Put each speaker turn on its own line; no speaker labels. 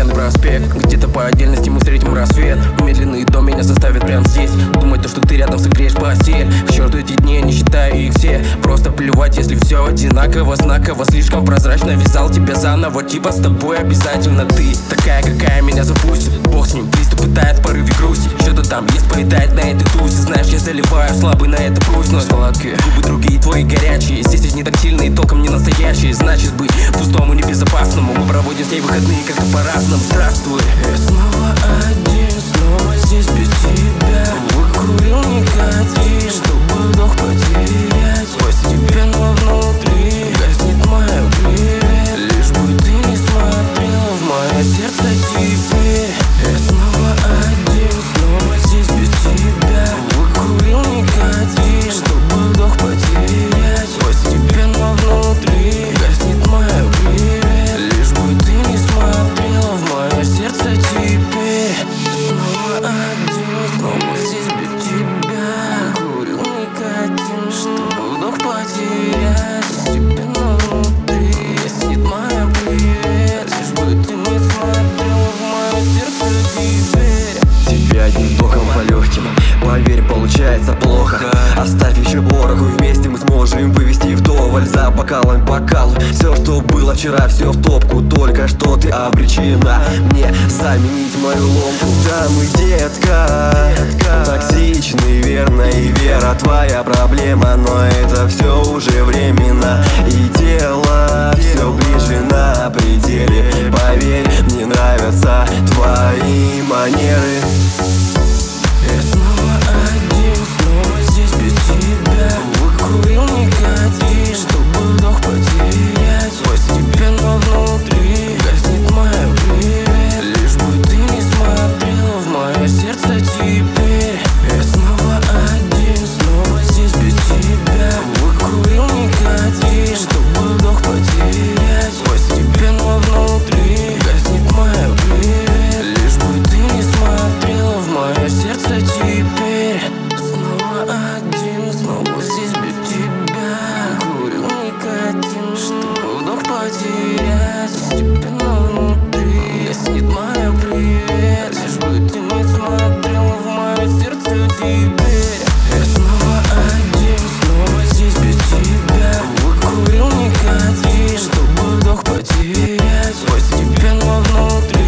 Военный проспект, где-то по отдельности мы встретим рассвет. Медленный дом меня заставит прямо здесь думать то, что ты рядом согреешь постель. К черту эти дни, не считаю их все. Просто плевать, если все одинаково, знаково. Слишком прозрачно вязал тебя заново. Типа с тобой обязательно ты такая, какая меня запустит. Бог с ним, приступ пытает в порыве грусти. Что-то там есть, полетает на этой тусе. Знаешь, я заливаю слабый на это пусть. Но сладкие губы другие, твои горячие. Здесь ведь не тактильные, толком не настоящие. Значит быть пустому, небезопасному. Мы проводим все выходные как-то по-разному. Здравствуй.
Я снова один, снова здесь без тебя. Выкурил никотин, чтобы вдох потерять. Постепенно внутри гаснет моя привет. Лишь бы ты не смотрела в мое сердце теперь. Я снова один, снова здесь без тебя. Выкурил никотин, чтобы вдох потерять. Постепенно внутри гаснет моя привет. Лишь бы ты не смотрела в мое сердце теперь. Снова один, снова здесь без тебя. Курил никотин, чтобы вдох потерять. Постепенно внутри гаснет моя привет. Лишь бы ты не смотрела в мое сердце теперь.
Тебя одним вдохом по легким, поверь, получается плохо. Оставь еще пороху, вместе мы сможем вывести вдоволь. За бокалом бокал, все, что было вчера, все в топку. Только что ты обречена мне заменить мою ломку. Да мы, детка, токсичный, верно, и вера твоя проблема. Но это все уже временно, и дело все ближе на пределе. Поверь, мне нравятся твои манеры.
Я снова один, снова здесь без тебя. Выкурил никотин, чтобы вдох потерять. Постепенно внутри гаснет моя привет. Лишь бы ты не смотрела в мое сердце теперь. Я снова один, снова здесь без тебя. Выкурил никотин, чтобы вдох потерять. Постепенно внутри гаснет моя привет. Лишь бы ты не смотрела в мое сердце теперь. Снова один, снова здесь без тебя. Курил никотин, чтобы вдох потерять. Постепенно внутри гаснет моя привет. Лишь бы ты не смотрела в мое сердце теперь. Я снова один, снова здесь без тебя. Выкурил никотин, чтобы вдох потерять. Постепенно внутри